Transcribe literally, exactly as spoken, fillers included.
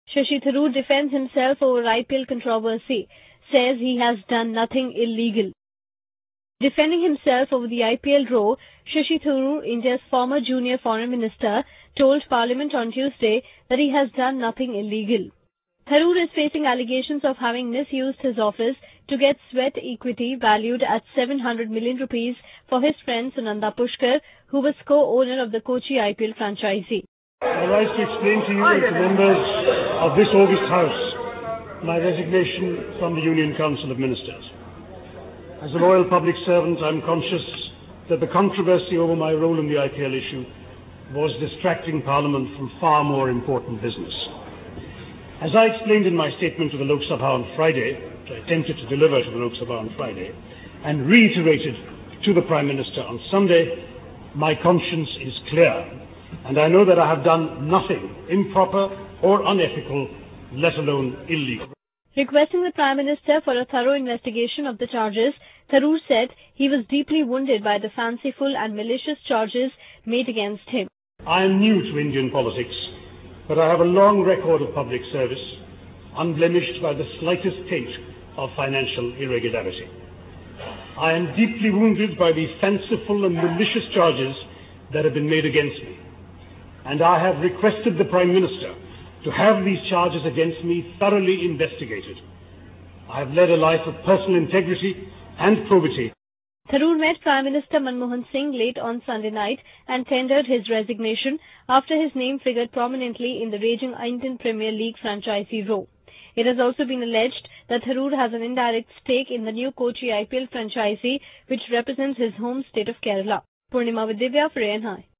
Shashi Tharoor defends himself over I P L controversy, says he has done nothing illegal. Defending himself over the I P L row, Shashi Tharoor, India's former junior foreign minister, told Parliament on Tuesday that he has done nothing illegal. Tharoor is facing allegations of having misused his office to get sweat equity valued at seven hundred million rupees for his friend Sunanda Pushkar, who was co-owner of the Kochi I P L franchisee. I rise to explain to you and to members of this august House my resignation from the Union Council of Ministers. As a loyal public servant, I am conscious that the controversy over my role in the I P L issue was distracting Parliament from far more important business. As I explained in my statement to the Lok Sabha on Friday, which I attempted to deliver to the Lok Sabha on Friday, and reiterated to the Prime Minister on Sunday, my conscience is clear, and I know that I have done nothing improper or unethical, let alone illegal. Requesting the Prime Minister for a thorough investigation of the charges, Tharoor said he was deeply wounded by the fanciful and malicious charges made against him. I am new to Indian politics, but I have a long record of public service, unblemished by the slightest taint of financial irregularity. I am deeply wounded by the fanciful and malicious charges that have been made against me, and I have requested the Prime Minister to have these charges against me thoroughly investigated. I have led a life of personal integrity and probity. Tharoor met Prime Minister Manmohan Singh late on Sunday night and tendered his resignation after his name figured prominently in the raging Indian Premier League franchisee row. It has also been alleged that Tharoor has an indirect stake in the new Kochi I P L franchisee, which represents his home state of Kerala. Purnima with Divya for A N I.